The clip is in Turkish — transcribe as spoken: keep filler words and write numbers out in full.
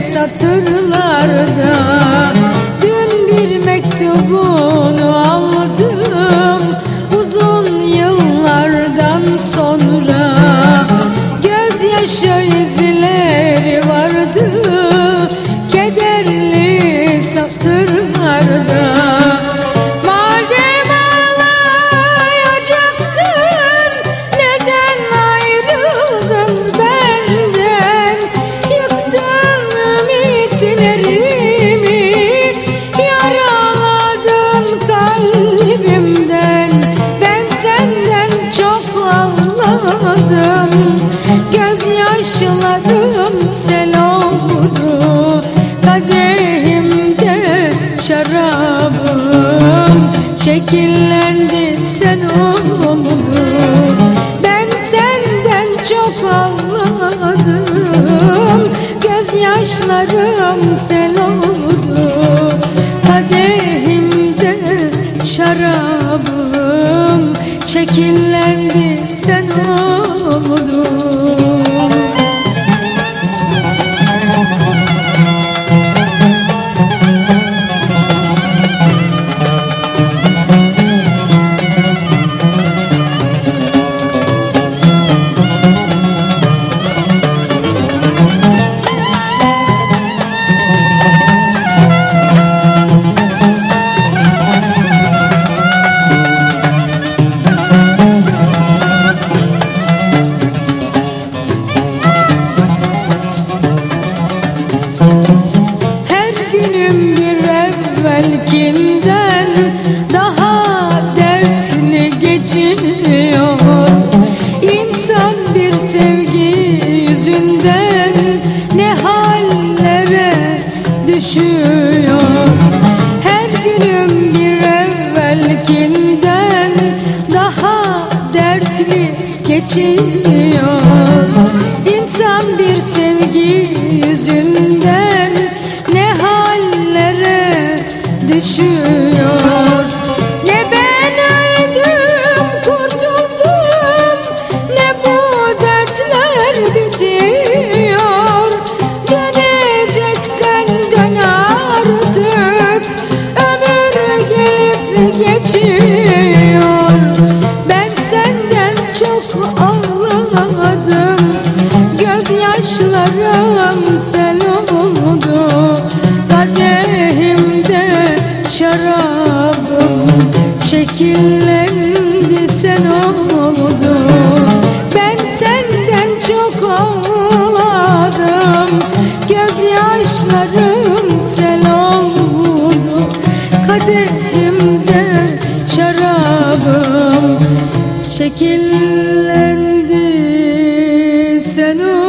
satırlarda dün bir mektubunu aldım. Uzun yıllardan sonra gözyaşı izleri vardı kederli satırlarda. Madem ağlayacaktın, neden ayrıldın benden? Yıktın ümitlerimi, yaraladın kalbimden. Ben senden çok ağladım, gözyaşlarım sel oldu. Kadehimde şarabım şekillendi, sen oldun. Ben senden çok ağladım, gözyaşlarım sel oldu. Kadehimde şarabım şekillendi, sen oldun. Belkinden daha dertli geçiyor. İnsan bir sevgi yüzünden ne hallere düşüyor. Her günüm bir evvelkinden daha dertli geçiyor. İnsan bir sevgi yüzünden ne hallere düşüyor. Ne ben öldüm kurtuldum, ne bu dertler bitiyor. Döneceksen dön artık, ömür gelip geçiyor. Ben senden çok ağladım, gözyaşlarım sel oldu. Kadehimde şarabım şekillendi, sen oldun. Ben senden çok ağladım, gözyaşlarım sel oldu. Kadehimde şarabım şekillendi, sen oldun.